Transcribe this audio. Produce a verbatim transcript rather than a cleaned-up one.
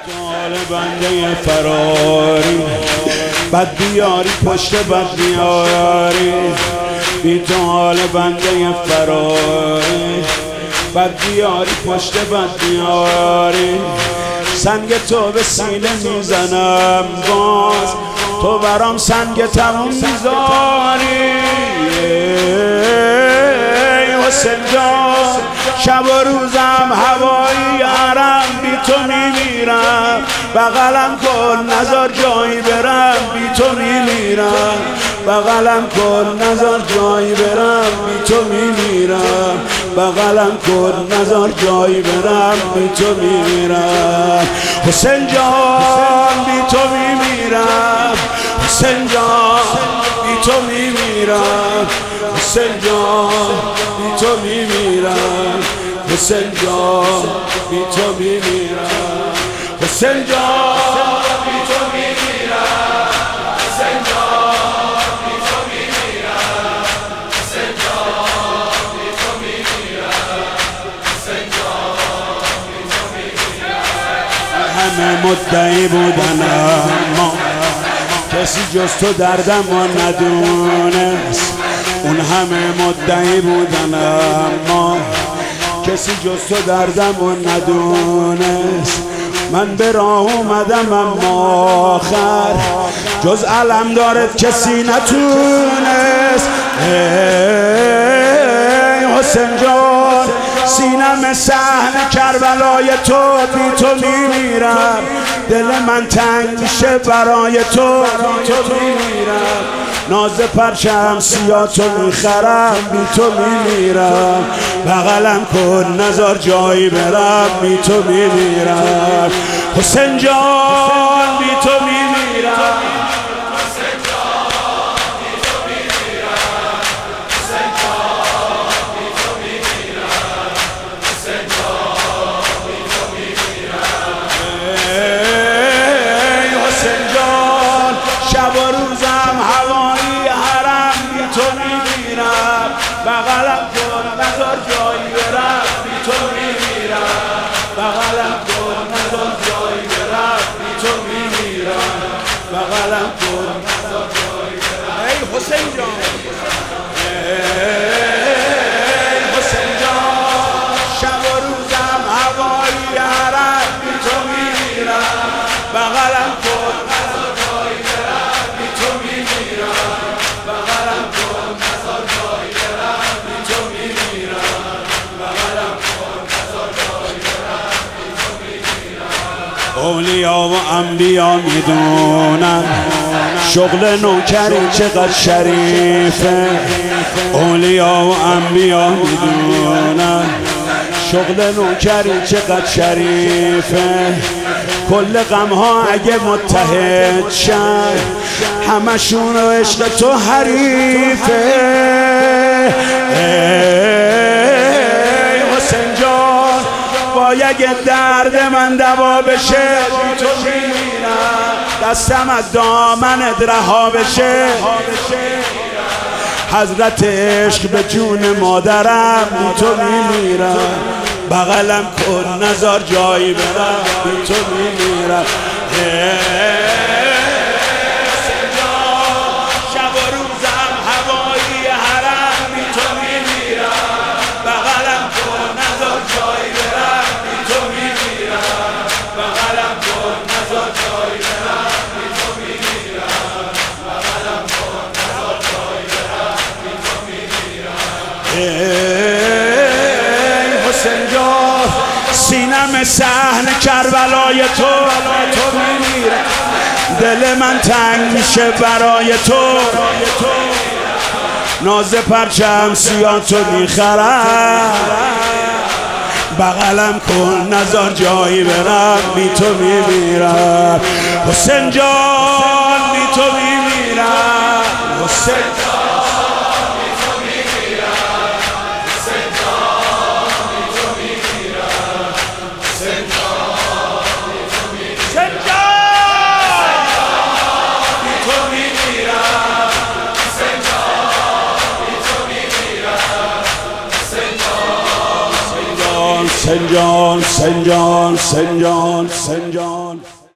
حال بنده فراری بد بیاری پشت بد بیاری بی تو حال بنده فراری بد بیاری پشت بد بیاری سنگ تو به سینه میزنم باز تو برام سنگ تموم میذاری حسین جان شب و روزم هوایی حرم بی تو میمیرم بغلم کن نزار جایی برم بی تو میمیرم بغلم کن نزار جایی برم بی تو میمیرم بغلم کن نزار جایی برم بی تو میمیرم حسین جان بی تو میمیرم حسین جان بی تو میمیرم حسین جان بی تو میمیرم حسین جان بی تو میمیرم حسین جان بی تو میمیرم حسین جان بی تو میمیرم حسین جان بی تو میمیرم حسین جان بی تو میمیرم همه مدعی بودن اما کسی جز تو دردمو ندونست اون همه مدعی بودن اما کسی جز تو دردمو ندونست من به راه اومدم اما آخر جز علم دارد کسی نتونست ای حسین جان سینم صحن کربلای تو بی تو میمیرم دل من تنگ میشه برای تو بی تو میمیرم ناز پرچم سیاه تو میخرم بی تو میمیرم بغلم کن نزار جایی برم بی تو میمیرم حسین جان بی تو میمیرم حسین جان بی تو میمیرم حسین جان بی تو میمیرم حسین جان بی تو میمیرم ای حسین جان شب و روزم هوایی حرم بی تو میمیرم بغلم کن نزار جایی برم بی تو میمیرم بغلم کن نزار جایی برم بی تو میمیرم بغلم کن نزار جایی برم ای حسین جان ای حسین جان شب و روزم هوایی حرم بی تو میمیرم بغلم کن نزار جایی برم بی تو میمیرم بغلم کن نزار جایی برم بی تو میمیرم بغلم کن نزار جایی برم بی تو میمیرم اولیا و انبیا میدونن شغل نوکری چقدر شریفه اولیا و انبیا میدونن شغل نوکری چقدر شریفه کل غم ها اگه متحد شن همشون رو عشق تو حریفه ای حسین جان باید درد من دوا بشه بی تو میمیرم دستم از دامنت رها بشه حضرت عشق به جون مادرم بی تو میمیرم بغلم کن نزار جایی برم بی تو میمیرم حسین جان شب و روزم هوایی حرم بی تو میمیرم بغلم کن نزار جایی برم بی تو میمیرم بغلم کن نزار جایی برم بی تو میمیرم بغلم کن نزار جایی برم بی تو میمیرم حسین جان سینم صحن کربلای تو تو میمیرم دل من تنگ میشه برای تو ناز پرچم سیاه تو میخرم بغلم کن نزار جایی برم بی تو میمیرم حسین جان بی تو میمیرم حسین جان سنجان سنجان سنجان سنجان